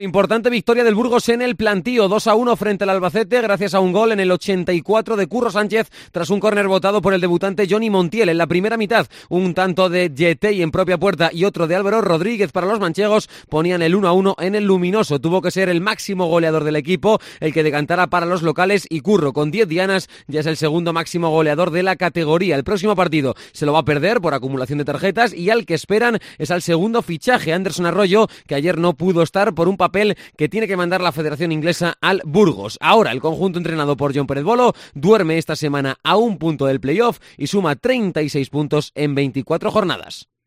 Importante victoria del Burgos en el Plantío, 2-1 frente al Albacete, gracias a un gol en el 84 de Curro Sánchez, tras un córner votado por el debutante Johnny Montiel. En la primera mitad, un tanto de Yetey en propia puerta y otro de Álvaro Rodríguez para los manchegos ponían el 1-1 en el Luminoso. Tuvo que ser el máximo goleador del equipo el que decantara para los locales, y Curro, con 10 dianas, ya es el segundo máximo goleador de la categoría. El próximo partido se lo va a perder por acumulación de tarjetas, y al que esperan es al segundo fichaje, Anderson Arroyo, que ayer no pudo estar por un papel que tiene que mandar la Federación Inglesa al Burgos. Ahora el conjunto entrenado por Jon Pérez Bolo duerme esta semana a un punto del playoff y suma 36 puntos en 24 jornadas.